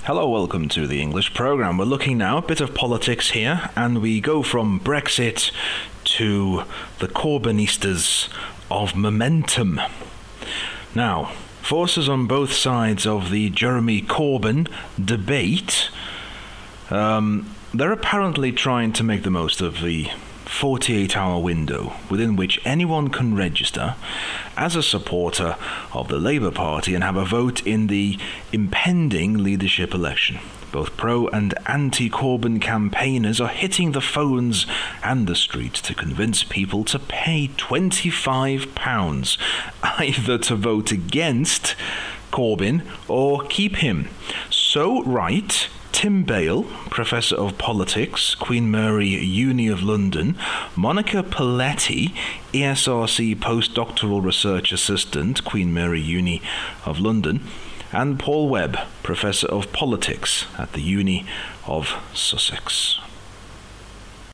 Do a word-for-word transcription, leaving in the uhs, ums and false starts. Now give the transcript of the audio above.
Hello, welcome to the English program. We're looking now a bit of politics here, and we go from Brexit to the Corbynistas of momentum. Now, forces on both sides of the Jeremy Corbyn debate, um, they're apparently trying to make the most of the forty-eight hour window within which anyone can register as a supporter of the Labour Party and have a vote in the impending leadership election. Both pro and anti-Corbyn campaigners are hitting the phones and the streets to convince people to pay twenty-five pounds either to vote against Corbyn or keep him. So right, Tim Bale, Professor of Politics, Queen Mary Uni of London, Monica Pelletti, E S R C Postdoctoral Research Assistant, Queen Mary Uni of London, and Paul Webb, Professor of Politics at the Uni of Sussex.